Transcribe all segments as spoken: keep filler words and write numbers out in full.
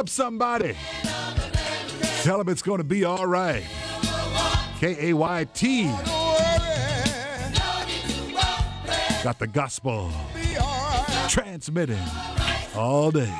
up somebody. Tell them it's going to be all right. K A Y T. Got the gospel transmitting all day.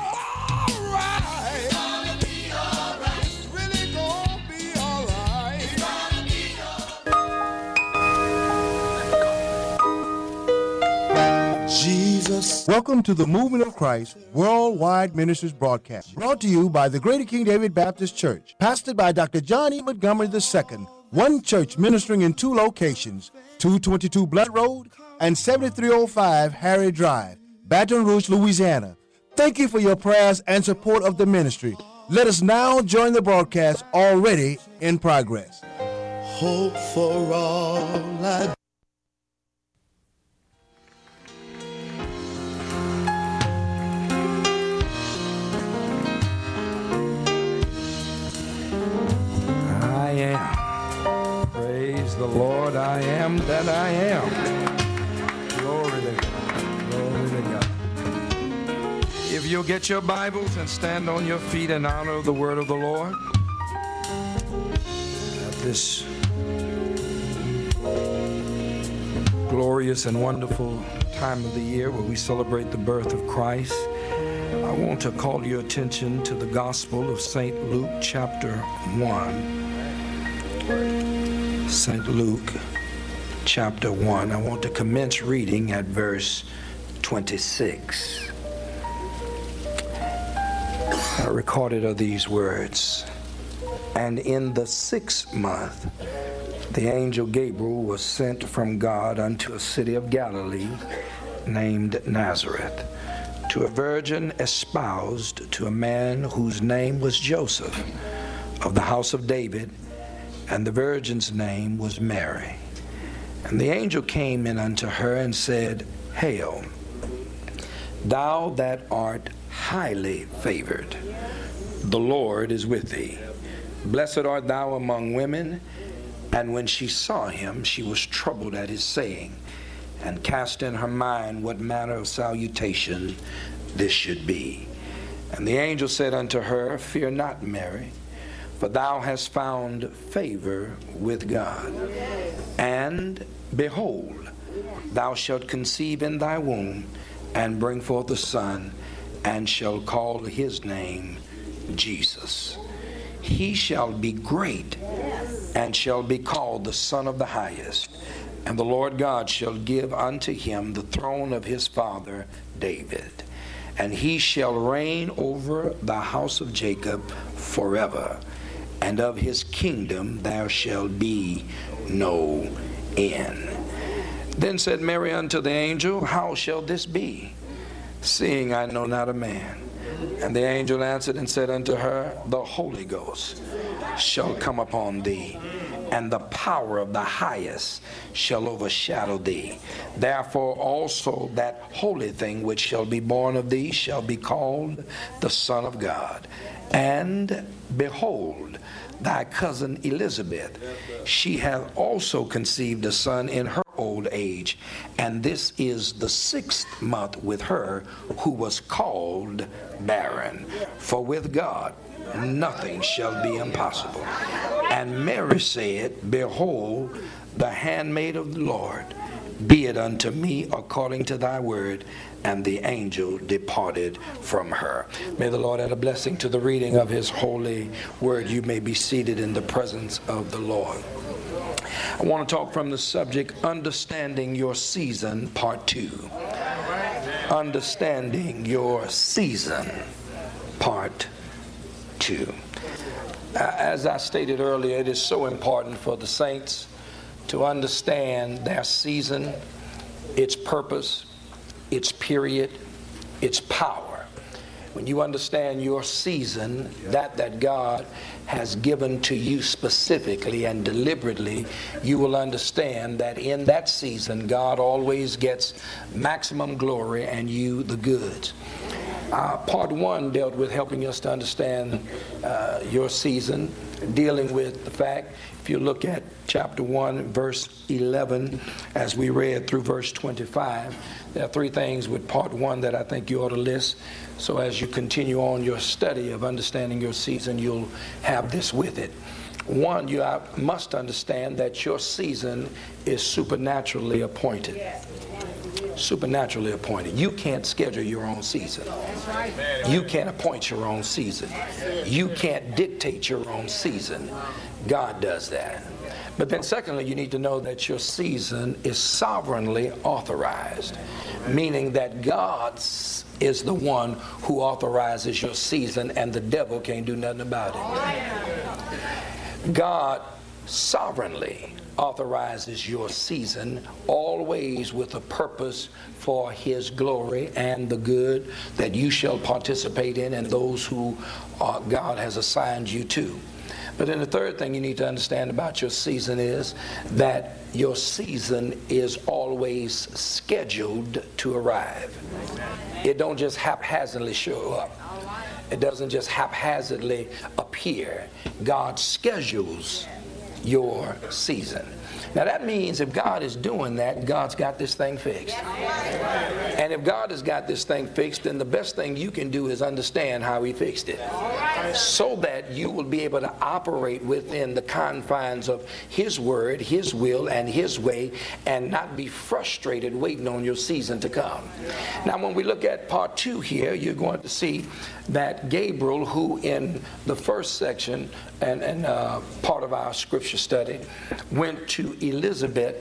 Jesus. Welcome to the Movement of Christ Worldwide Ministries broadcast, brought to you by the Greater King David Baptist Church, pastored by Doctor John E. Montgomery the Second, one church ministering in two locations, two twenty-two Blood Road and seventy-three oh five Harry Drive, Baton Rouge, Louisiana. Thank you for your prayers and support of the ministry. Let us now join the broadcast already in progress. Hope for all I I am. Praise the Lord, I am that I am. Glory to God. Glory to God. If you'll get your Bibles and stand on your feet in honor of the word of the Lord at this glorious and wonderful time of the year where we celebrate the birth of Christ, I want to call your attention to the Gospel of Saint Luke chapter one. Saint Luke chapter one. I want to commence reading at verse twenty-six. I recorded are these words. And in the sixth month, the angel Gabriel was sent from God unto a city of Galilee named Nazareth, to a virgin espoused to a man whose name was Joseph, of the house of David, and the virgin's name was Mary. And the angel came in unto her and said, Hail, thou that art highly favored, the Lord is with thee. Blessed art thou among women. And when she saw him, she was troubled at his saying, and cast in her mind what manner of salutation this should be. And the angel said unto her, Fear not, Mary, for thou hast found favor with God. And behold, thou shalt conceive in thy womb, and bring forth a son, and shall call his name Jesus. He shall be great, and shall be called the Son of the Highest. And the Lord God shall give unto him the throne of his father David. And he shall reign over the house of Jacob forever. And of his kingdom there shall be no end. Then said Mary unto the angel, How shall this be, seeing I know not a man? And the angel answered and said unto her, The Holy Ghost shall come upon thee, and the power of the highest shall overshadow thee. Therefore also that holy thing which shall be born of thee shall be called the Son of God. And behold, thy cousin Elizabeth, she hath also conceived a son in her old age, and this is the sixth month with her who was called barren. For with God nothing shall be impossible. And Mary said, Behold, the handmaid of the Lord, be it unto me according to thy word. And the angel departed from her. May the Lord add a blessing to the reading of his holy word. You may be seated in the presence of the Lord. I want to talk from the subject, Understanding Your Season, Part two. Understanding Your Season, Part two. As I stated earlier, it is so important for the saints to understand their season, its purpose, its period, its power. When you understand your season, that that God has given to you specifically and deliberately, you will understand that in that season, God always gets maximum glory and you the goods. Uh, part one dealt with helping us to understand uh, your season, dealing with the fact, if you look at chapter one, verse eleven, as we read through verse twenty-five, there are three things with part one that I think you ought to list. So as you continue on your study of understanding your season, you'll have this with it. One, you must understand that your season is supernaturally appointed. Supernaturally appointed. You can't schedule your own season. You can't appoint your own season. You can't dictate your own season. God does that. But then secondly, you need to know that your season is sovereignly authorized, meaning that God is the one who authorizes your season, and the devil can't do nothing about it. God sovereignly authorizes your season, always with a purpose for his glory and the good that you shall participate in, and those who uh, God has assigned you to. But then the third thing you need to understand about your season is that your season is always scheduled to arrive. It don't just haphazardly show up. It doesn't just haphazardly appear. God schedules your season. Now that means if God is doing that, God's got this thing fixed. And if God has got this thing fixed, then the best thing you can do is understand how he fixed it, so that you will be able to operate within the confines of his word, his will, and his way, and not be frustrated waiting on your season to come. Now when we look at part two here, you're going to see that Gabriel, who in the first section and, and uh, part of our scripture study, went to Elizabeth,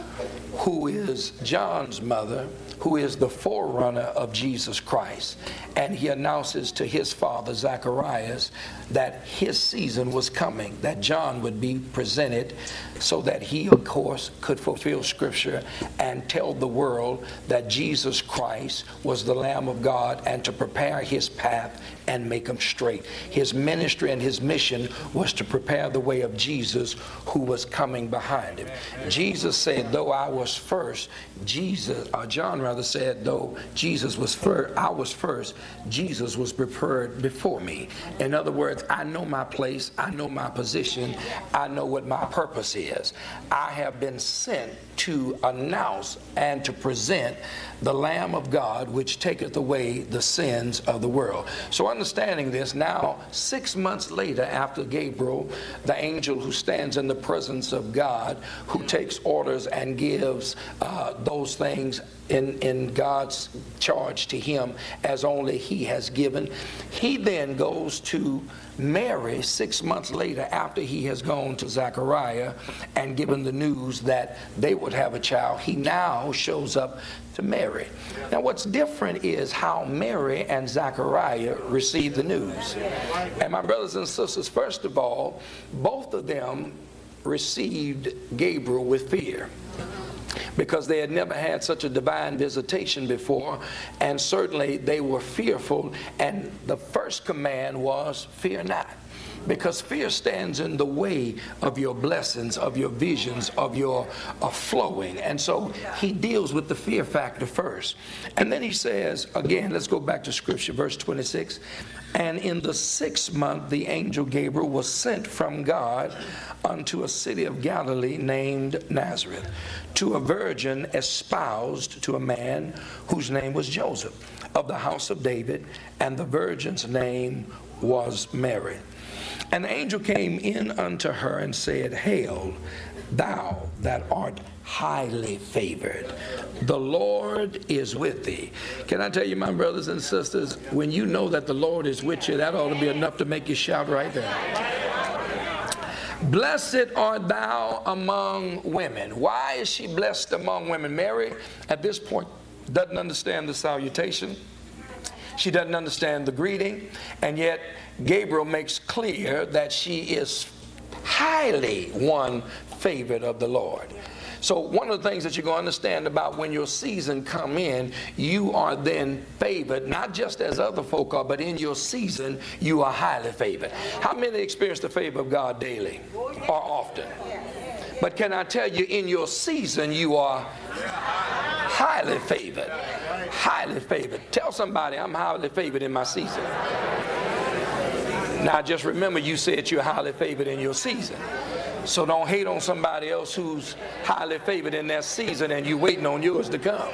who is John's mother, who is the forerunner of Jesus Christ, and he announces to his father Zacharias that his season was coming, that John would be presented, so that he of course could fulfill scripture and tell the world that Jesus Christ was the Lamb of God, and to prepare his path and make him straight. His ministry and his mission was to prepare the way of Jesus, who was coming behind him. Jesus said, though I was first, Jesus, or John rather said, though Jesus was first, I was first, Jesus was prepared before me. In other words, I know my place, I know my position, I know what my purpose is. I have been sent to announce and to present the Lamb of God, which taketh away the sins of the world. So understanding this, now six months later, after Gabriel, the angel who stands in the presence of God, who takes orders and gives uh, those things in, in God's charge to him as only he has given, he then goes to Mary six months later, after he has gone to Zechariah and given the news that they would have a child. He now shows up to Mary. Now what's different is how Mary and Zechariah received the news. And my brothers and sisters, first of all, both of them received Gabriel with fear, because they had never had such a divine visitation before, and certainly they were fearful. And the first command was, fear not, because fear stands in the way of your blessings, of your visions, of your uh, flowing. And so he deals with the fear factor first. And then he says, again, let's go back to scripture, verse twenty-six. And in the sixth month, the angel Gabriel was sent from God unto a city of Galilee named Nazareth, to a virgin espoused to a man whose name was Joseph, of the house of David, and the virgin's name was Mary. And the angel came in unto her and said, Hail, thou that art highly favored, the Lord is with thee. Can I tell you, my brothers and sisters, when you know that the Lord is with you, that ought to be enough to make you shout right there. Blessed art thou among women. Why is she blessed among women? Mary, at this point, doesn't understand the salutation. She doesn't understand the greeting. And yet, Gabriel makes clear that she is highly one favored of the Lord. So one of the things that you're going to understand about when your season come in, you are then favored, not just as other folk are, but in your season, you are highly favored. How many experience the favor of God daily or often? But can I tell you, in your season, you are highly favored. Highly favored. Tell somebody, I'm highly favored in my season. Now just remember, you said you're highly favored in your season. So don't hate on somebody else who's highly favored in their season and you waiting on yours to come.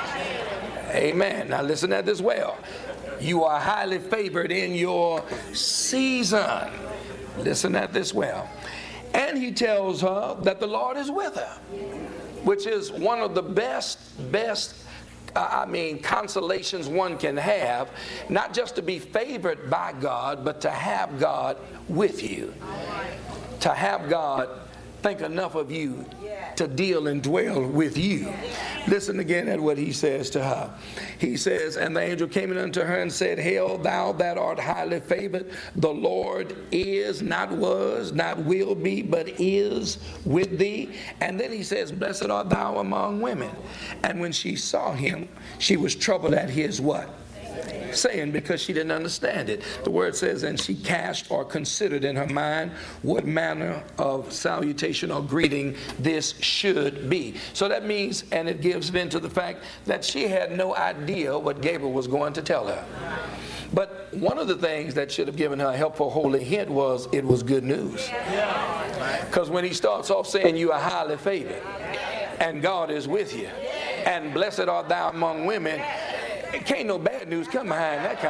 Amen. Now listen at this well. You are highly favored in your season. Listen at this well. And he tells her that the Lord is with her, which is one of the best, best, uh, I mean, consolations one can have, not just to be favored by God, but to have God with you. To have God think enough of you to deal and dwell with you. Listen again at what he says to her. He says, and the angel came in unto her and said, Hail, thou that art highly favored, the Lord is, not was, not will be, but is with thee. And then he says, Blessed art thou among women. And when she saw him, she was troubled at his what? Saying, because she didn't understand it. The word says, and she cast or considered in her mind what manner of salutation or greeting this should be. So that means, and it gives vent to the fact that she had no idea what Gabriel was going to tell her. But one of the things that should have given her a helpful holy hint was it was good news. Because when he starts off saying you are highly favored and God is with you and blessed art thou among women, it can't no bad news come behind that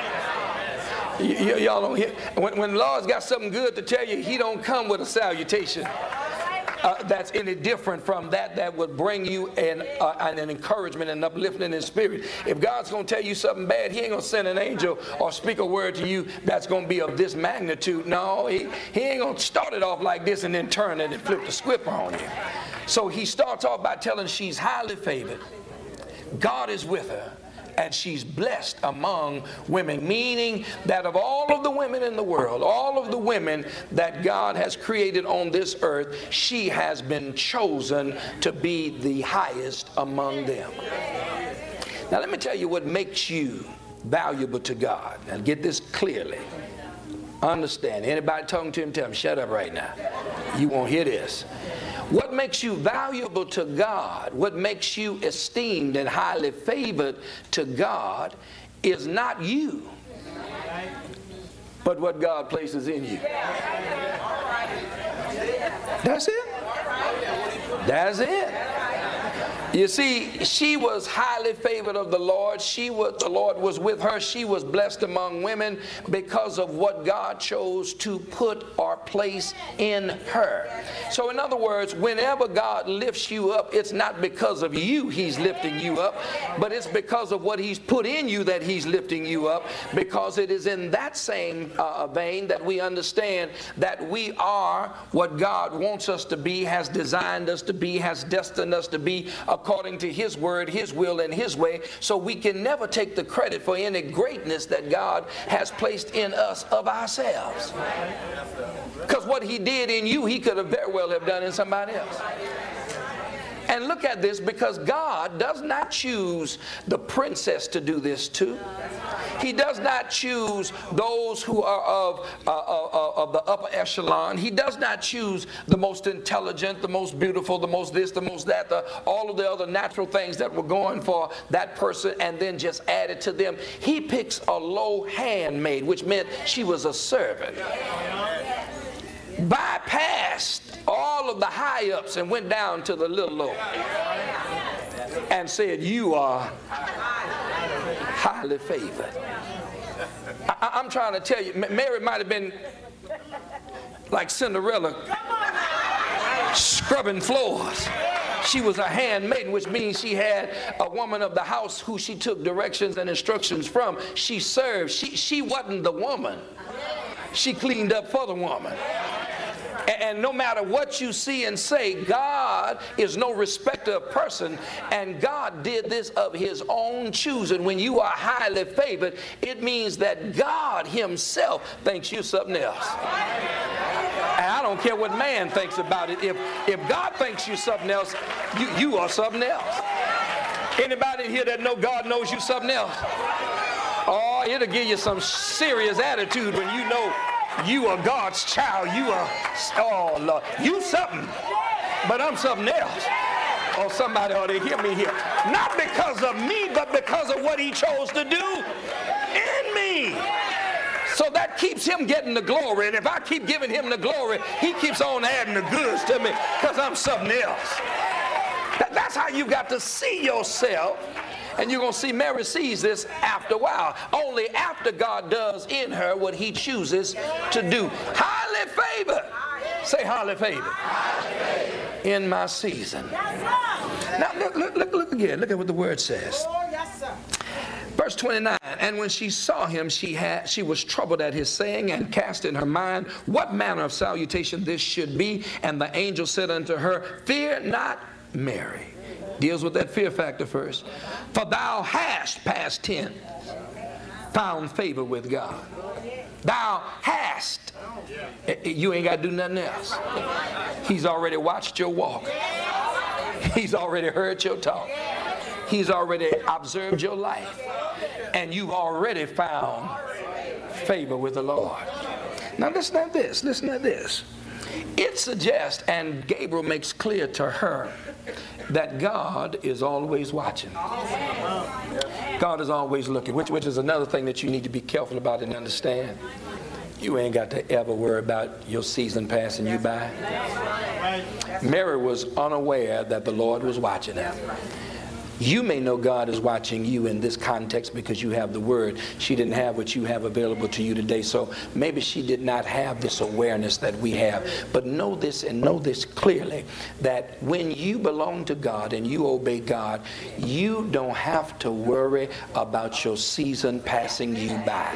kind. Y- y- y'all don't hear. When, when the Lord's got something good to tell you, he don't come with a salutation uh, that's any different from that that would bring you an, uh, an encouragement and uplifting in spirit. If God's going to tell you something bad, he ain't going to send an angel or speak a word to you that's going to be of this magnitude. No, he, he ain't going to start it off like this and then turn it and flip the script on you. So he starts off by telling she's highly favored. God is with her. And she's blessed among women, meaning that of all of the women in the world, all of the women that God has created on this earth, she has been chosen to be the highest among them. Now let me tell you what makes you valuable to God. Now get this clearly. Understand. Anybody talking to him, tell him, shut up right now. You won't hear this. What makes you valuable to God, what makes you esteemed and highly favored to God is not you, but what God places in you. That's it. That's it. You see, she was highly favored of the Lord. She was, the Lord was with her. She was blessed among women because of what God chose to put or place in her. So in other words, whenever God lifts you up, it's not because of you he's lifting you up, but it's because of what he's put in you that he's lifting you up, because it is in that same uh, vein that we understand that we are what God wants us to be, has designed us to be, has destined us to be, according to his word, his will, and his way. So we can never take the credit for any greatness that God has placed in us of ourselves. Because what he did in you, he could have very well have done in somebody else. And look at this, because God does not choose the princess to do this to. He does not choose those who are of, uh, uh, of the upper echelon. He does not choose the most intelligent, the most beautiful, the most this, the most that, the, all of the other natural things that were going for that person and then just add it to them. He picks a low handmaid, which meant she was a servant. Bypassed all of the high-ups and went down to the little low and said, you are highly favored. I, I'm trying to tell you, Mary might have been like Cinderella scrubbing floors. She was a handmaiden, which means she had a woman of the house who she took directions and instructions from. She served. She, she wasn't the woman. She cleaned up for the woman. And no matter what you see and say, God is no respecter of person, and God did this of his own choosing. When you are highly favored, it means that God himself thinks you something else. And I don't care what man thinks about it. If, if God thinks you something else, you, you are something else. Anybody here that know God knows you something else? Oh, it'll give you some serious attitude when you know you are God's child. You are, oh Lord, you something, but I'm something else. Oh, somebody ought to hear me here. Not because of me, but because of what he chose to do in me. So that keeps him getting the glory. And if I keep giving him the glory, he keeps on adding the goods to me because I'm something else. That, that's how you got to see yourself. And you're going to see Mary sees this after a while. Only after God does in her what he chooses to do. Highly favored. Say highly favored. In my season. Now look, look, look, look again. Look at what the word says. Verse twenty-nine, and when she saw him, she had she was troubled at his saying, and cast in her mind what manner of salutation this should be. And the angel said unto her, fear not, Mary. Deals with that fear factor first. For thou hast, past tense, found favor with God. Thou hast. You ain't got to do nothing else. He's already watched your walk. He's already heard your talk. He's already observed your life. And you've already found favor with the Lord. Now listen to this. Listen to this. It suggests, and Gabriel makes clear to her, that God is always watching. God is always looking, which, which is another thing that you need to be careful about and understand. You ain't got to ever worry about your season passing you by. Mary was unaware that the Lord was watching her. You may know God is watching you in this context because you have the word. She didn't have what you have available to you today, so maybe she did not have this awareness that we have. But know this and know this clearly, that when you belong to God and you obey God, you don't have to worry about your season passing you by.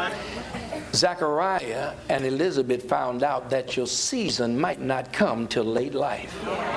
Zachariah and Elizabeth found out that your season might not come till late life.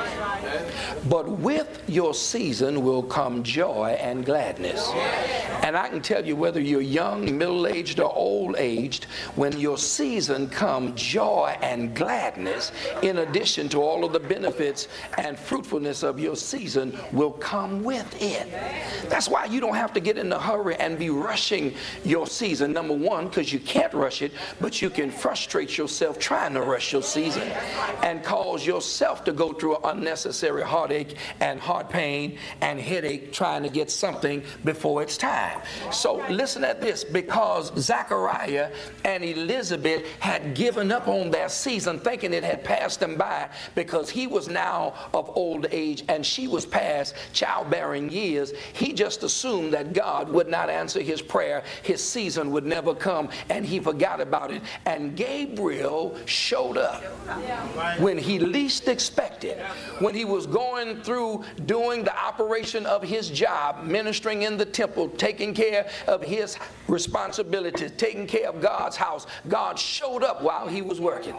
But with your season will come joy and gladness. And I can tell you, whether you're young, middle-aged, or old-aged, when your season comes, joy and gladness, in addition to all of the benefits and fruitfulness of your season, will come with it. That's why you don't have to get in a hurry and be rushing your season. Number one, because you can't rush it, but you can frustrate yourself trying to rush your season and cause yourself to go through unnecessary heartache and heart pain and headache trying to get something before it's time. So listen at this, because Zachariah and Elizabeth had given up on their season, thinking it had passed them by, because he was now of old age and she was past childbearing years. He just assumed that God would not answer his prayer, his season would never come, and he forgot about it. And Gabriel showed up when he least expected, when he was going through doing the operation of his job, ministering in the temple, taking care of his responsibilities, taking care of God's house. God showed up while he was working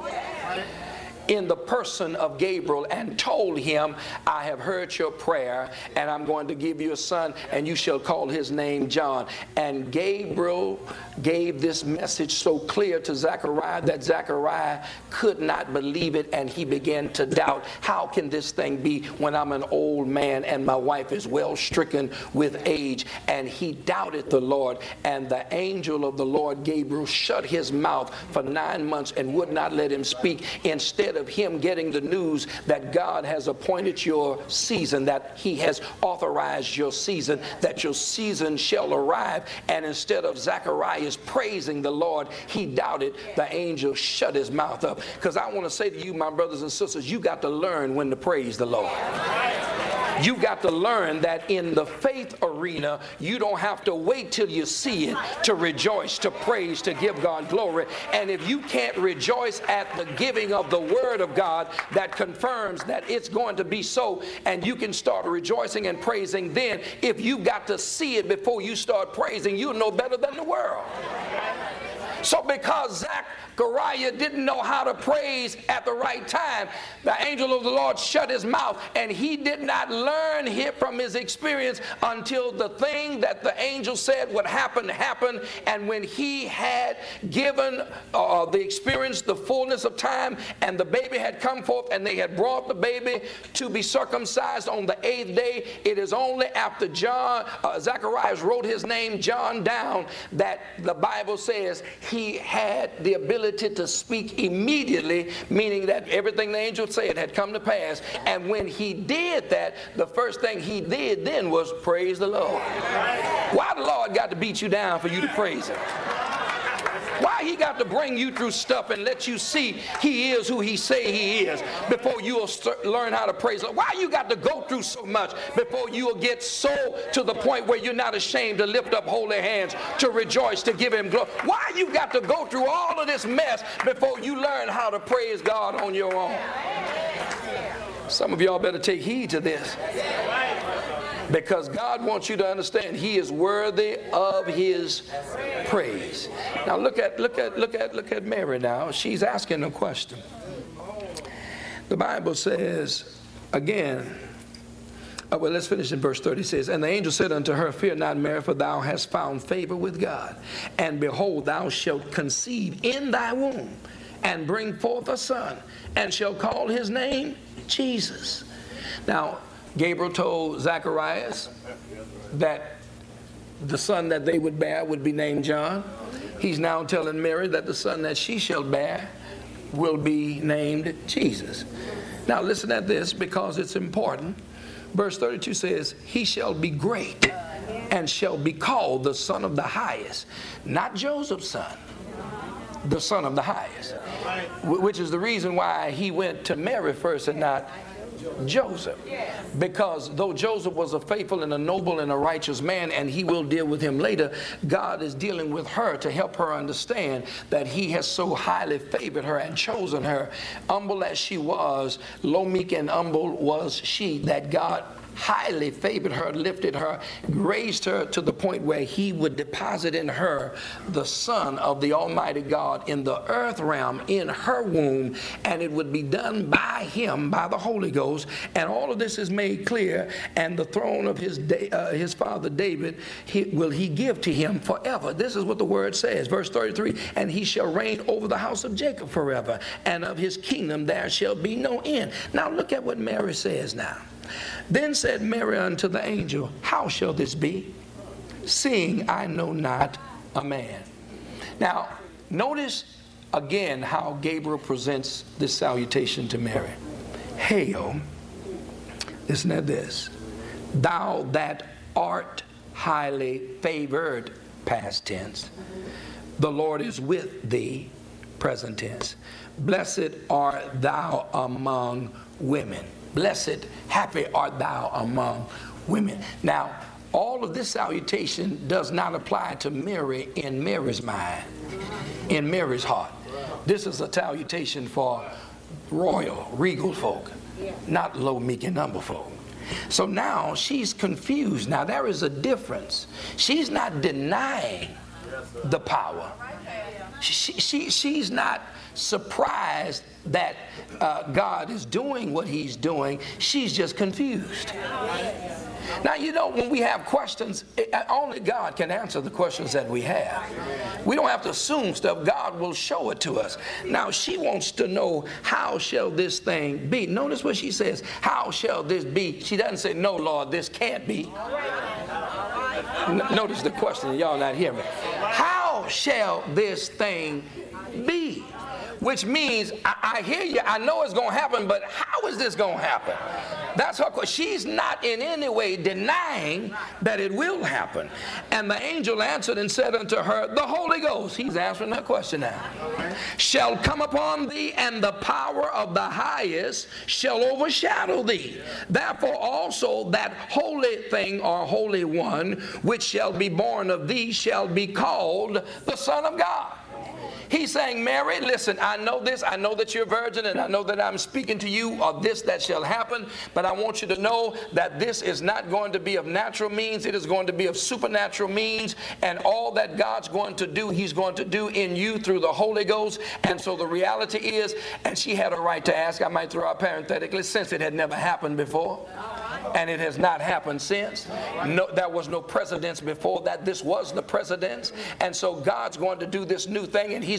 in the person of Gabriel and told him, I have heard your prayer, and I'm going to give you a son, and you shall call his name John. And Gabriel gave this message so clear to Zechariah that Zechariah could not believe it, and he began to doubt, how can this thing be when I'm an old man and my wife is well stricken with age? And he doubted the Lord, and the angel of the Lord, Gabriel, shut his mouth for nine months and would not let him speak. Instead of him getting the news that God has appointed your season, that he has authorized your season, that your season shall arrive, and instead of Zacharias praising the Lord, he doubted. The angel shut his mouth up. Because I want to say to you, my brothers and sisters, you got to learn when to praise the Lord. You got to learn that in the faith arena, you don't have to wait till you see it to rejoice, to praise, to give God glory. And if you can't rejoice at the giving of the word of God that confirms that it's going to be so, and you can start rejoicing and praising then, if you got to see it before you start praising, you'll know better than the world. So because Zachariah didn't know how to praise at the right time, the angel of the Lord shut his mouth, and he did not learn it from his experience until the thing that the angel said would happen happened. And when he had given uh, the experience the fullness of time, and the baby had come forth, and they had brought the baby to be circumcised on the eighth day, it is only after John uh, Zacharias wrote his name John down that the Bible says he had the ability to speak immediately, meaning that everything the angel said had come to pass. And when he did that, the first thing he did then was praise the Lord. Why the Lord got to beat you down for you to praise him? Why he got to bring you through stuff and let you see he is who he say he is before you'll start, learn how to praise him? Why you got to go through so much before you'll get so to the point where you're not ashamed to lift up holy hands, to rejoice, to give him glory? Why you got to go through all of this mess before you learn how to praise God on your own? Some of y'all better take heed to this, because God wants you to understand he is worthy of his praise. Now look at look at look at look at Mary now. She's asking a question. The Bible says again, uh, well, let's finish in verse thirty. It says, and the angel said unto her, fear not, Mary, for thou hast found favor with God. And behold, thou shalt conceive in thy womb, and bring forth a son, and shall call his name Jesus. Now, Gabriel told Zacharias that the son that they would bear would be named John. He's now telling Mary that the son that she shall bear will be named Jesus. Now listen at this, because it's important. Verse thirty-two says, he shall be great and shall be called the Son of the Highest. Not Joseph's son, the Son of the Highest. Which is the reason why he went to Mary first and not Joseph. Because though Joseph was a faithful and a noble and a righteous man, and he will deal with him later, God is dealing with her to help her understand that he has so highly favored her and chosen her. Humble as she was, low, meek, and humble was she, that God highly favored her, lifted her, raised her to the point where he would deposit in her the Son of the Almighty God in the earth realm, in her womb, and it would be done by him, by the Holy Ghost. And all of this is made clear. And the throne of his uh, his father David he, will he give to him forever. This is what the word says, verse thirty-three, and he shall reign over the house of Jacob forever, and of his kingdom there shall be no end. Now look at what Mary says now. Then said Mary unto the angel, how shall this be, seeing I know not a man? Now, notice again how Gabriel presents this salutation to Mary. Hail, listen to this, thou that art highly favored, past tense. The Lord is with thee, present tense. Blessed art thou among women. Blessed, happy art thou among women. Now, all of this salutation does not apply to Mary in Mary's mind, in Mary's heart. This is a salutation for royal, regal folk, not low, meek, and humble folk. So now she's confused. Now there is a difference. She's not denying the power. She, she, she's not surprised that uh, God is doing what he's doing. She's just confused. Now, you know, when we have questions, it, only God can answer the questions that we have. We don't have to assume stuff. God will show it to us. Now, she wants to know, how shall this thing be? Notice what she says. How shall this be? She doesn't say, no, Lord, this can't be. N- notice the question. Y'all not hearing me. How shall this thing be? Which means, I, I hear you, I know it's going to happen, but how is this going to happen? That's her question. She's not in any way denying that it will happen. And the angel answered and said unto her, the Holy Ghost, he's answering her question now, shall come upon thee, and the power of the highest shall overshadow thee. Therefore also that holy thing or holy one which shall be born of thee shall be called the Son of God. He's saying, Mary, listen, I know this. I know that you're a virgin, and I know that I'm speaking to you of this that shall happen. But I want you to know that this is not going to be of natural means. It is going to be of supernatural means. And all that God's going to do, he's going to do in you through the Holy Ghost. And so the reality is, and she had a right to ask, I might throw out parenthetically, since it had never happened before. And it has not happened since. No, there was no precedence before that. This was the precedence. And so God's going to do this new thing, and he's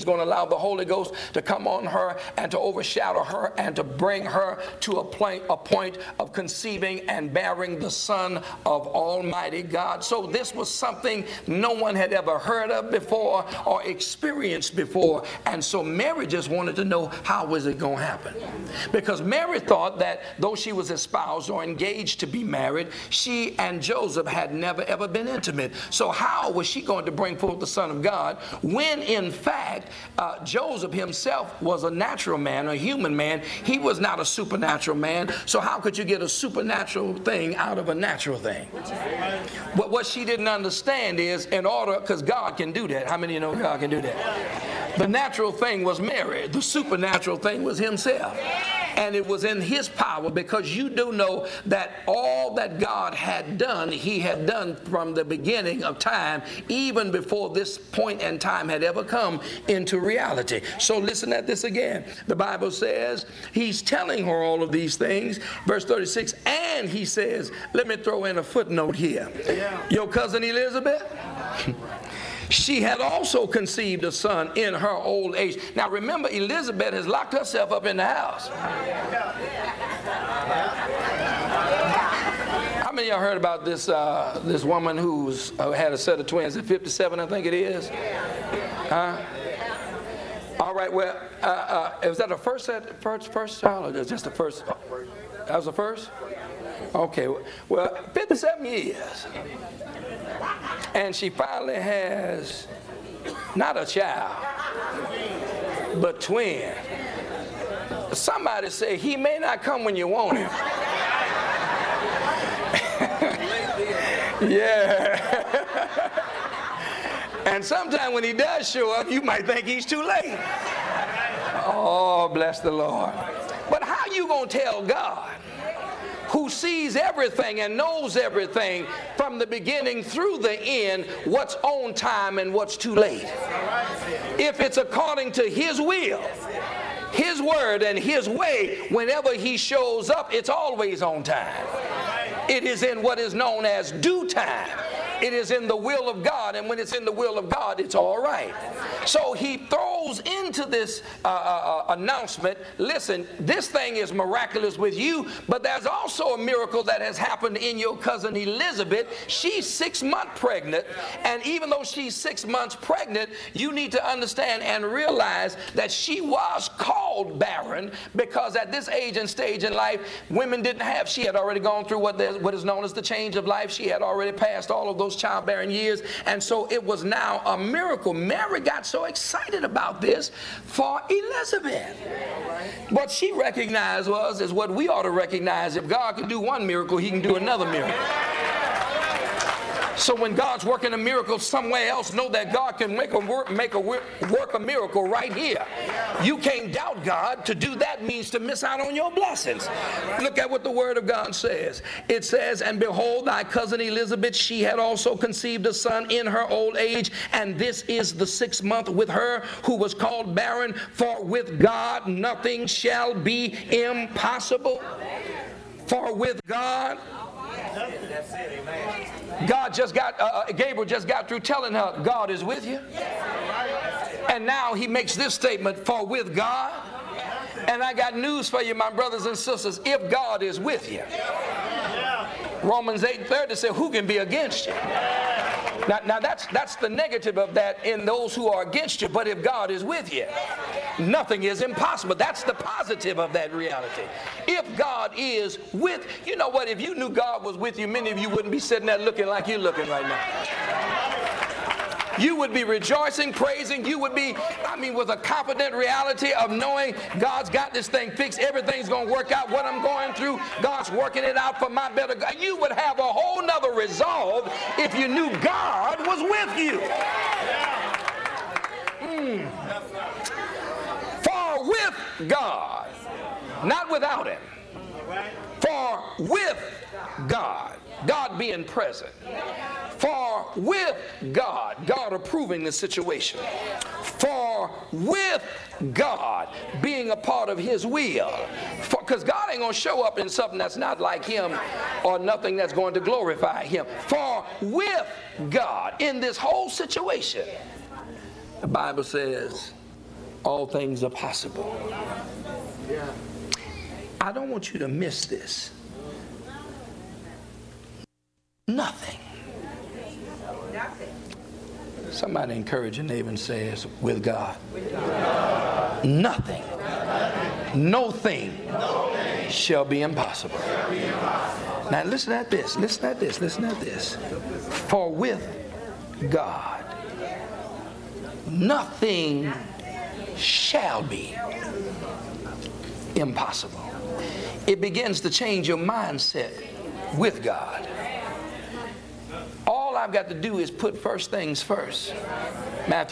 he's going to allow the Holy Ghost to come on her and to overshadow her and to bring her to a point, a point of conceiving and bearing the Son of Almighty God. So this was something no one had ever heard of before or experienced before. And so Mary just wanted to know, how was it going to happen? Because Mary thought that though she was espoused or engaged to be married, she and Joseph had never ever been intimate. So how was she going to bring forth the Son of God when in fact uh, Joseph himself was a natural man, a human man? He was not a supernatural man. So how could you get a supernatural thing out of a natural thing? But what she didn't understand is, in order, because God can do that. How many of you know God can do that? The natural thing was Mary. The supernatural thing was himself. And it was in his power, because you do know that all that God had done, he had done from the beginning of time, even before this point in time had ever come into reality. So listen at this again. The Bible says he's telling her all of these things. Verse thirty-six, and he says, let me throw in a footnote here. Your cousin Elizabeth, she had also conceived a son in her old age. Now remember, Elizabeth has locked herself up in the house. How many of y'all heard about this uh, this woman who's uh, had a set of twins at fifty-seven, I think it is? Huh? All right, well, uh, uh, was that the first set, first, first child, or just the first? That was the first? Okay, well, fifty-seven years. And she finally has not a child, but twin. Somebody say, he may not come when you want him. Yeah. And sometimes when he does show up, you might think he's too late. Oh, bless the Lord. But how you gonna tell God, who sees everything and knows everything from the beginning through the end, what's on time and what's too late? If it's according to his will, his word, and his way, whenever he shows up, it's always on time. It is in what is known as due time. It is in the will of God, and when it's in the will of God, it's all right. So he throws into this uh, uh, announcement, listen, this thing is miraculous with you, but there's also a miracle that has happened in your cousin Elizabeth. She's six months pregnant, and even though she's six months pregnant, you need to understand and realize that she was called barren, because at this age and stage in life, women didn't have, she had already gone through what, what is known as the change of life. She had already passed all of those childbearing years, and so it was now a miracle. Mary got so excited about this for Elizabeth. What she recognized was, is what we ought to recognize: if God can do one miracle, he can do another miracle. So when God's working a miracle somewhere else, know that God can make a work, make a work, work a miracle right here. You can't doubt God. To do that means to miss out on your blessings. Look at what the word of God says. It says, and behold, thy cousin Elizabeth, she had also conceived a son in her old age, and this is the sixth month with her who was called barren, for with God nothing shall be impossible. For with God, God just got, uh, Gabriel just got through telling her, God is with you. And now he makes this statement, for with God. And I got news for you, my brothers and sisters, if God is with you. Romans eight thirty said, who can be against you? Now, now that's, that's the negative of that in those who are against you. But if God is with you, nothing is impossible. That's the positive of that reality. If God is with, you know what, if you knew God was with you, many of you wouldn't be sitting there looking like you're looking right now. You would be rejoicing, praising. You would be, I mean, with a confident reality of knowing God's got this thing fixed. Everything's going to work out. What I'm going through, God's working it out for my better. You would have a whole nother resolve if you knew God was with you. Mm. For with God, not without him. For with God, God being present. For with God, God approving the situation. For with God being a part of his will. Because God ain't going to show up in something that's not like him or nothing that's going to glorify him. For with God in this whole situation, the Bible says all things are possible. I don't want you to miss this. Nothing. Somebody encourage your neighbor and says, with God. Nothing. No thing shall be impossible. Now listen at this. Listen at this. Listen at this. For with God, nothing shall be impossible. It begins to change your mindset with God. All I've got to do is put first things first. Matthew